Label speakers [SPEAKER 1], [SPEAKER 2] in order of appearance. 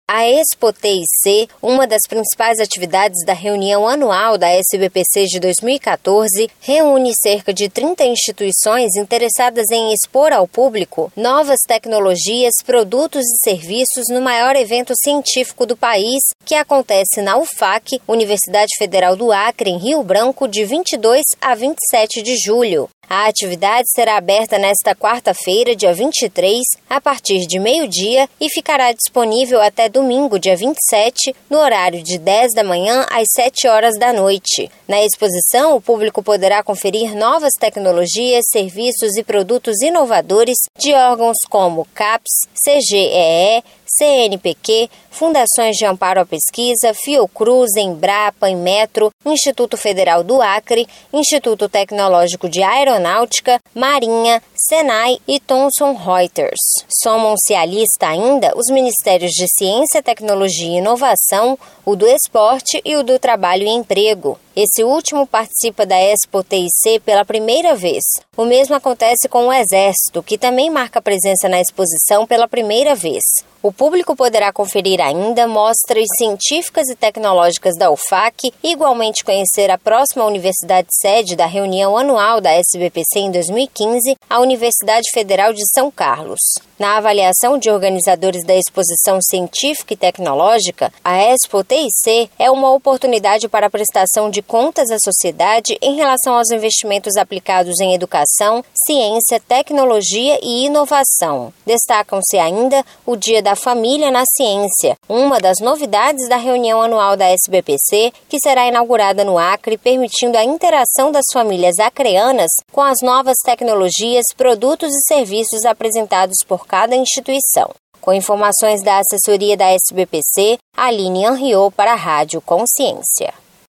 [SPEAKER 1] A Expo TIC, uma das principais atividades da reunião anual da SBPC de 2014, reúne cerca de 30 instituições interessadas em expor ao público novas tecnologias, produtos e serviços no maior evento científico do país, que acontece na UFAC, Universidade Federal do Acre, em Rio Branco, de 22 a 27 de julho. A atividade será aberta nesta quarta-feira, dia 23, a partir de meio-dia e ficará disponível até domingo, dia 27, no horário de 10 da manhã às 7 horas da noite. Na exposição, o público poderá conferir novas tecnologias, serviços e produtos inovadores de órgãos como CAPES, CGEE, CNPq, Fundações de Amparo à Pesquisa, Fiocruz, Embrapa, Inmetro, Instituto Federal do Acre, Instituto Tecnológico de Aeronáutica, Marinha, Senai e Thomson Reuters. Somam-se à lista ainda os Ministérios de Ciência, Tecnologia e Inovação, o do Esporte e o do Trabalho e Emprego. Esse último participa da Expo TIC pela primeira vez. O mesmo acontece com o Exército, que também marca presença na exposição pela primeira vez. O público poderá conferir ainda mostras científicas e tecnológicas da UFAC e igualmente conhecer a próxima universidade sede da reunião anual da SBPC em 2015, a Universidade Federal de São Carlos. Na avaliação de organizadores da exposição científica e tecnológica, a Expo TIC é uma oportunidade para a prestação de contas à sociedade em relação aos investimentos aplicados em educação, ciência, tecnologia e inovação. Destacam-se ainda o Dia da Família na Ciência, uma das novidades da reunião anual da SBPC, que será inaugurada no Acre, permitindo a interação das famílias acreanas com as novas tecnologias, produtos e serviços apresentados por cada instituição. Com informações da assessoria da SBPC, Aline Henriot para a Rádio Consciência.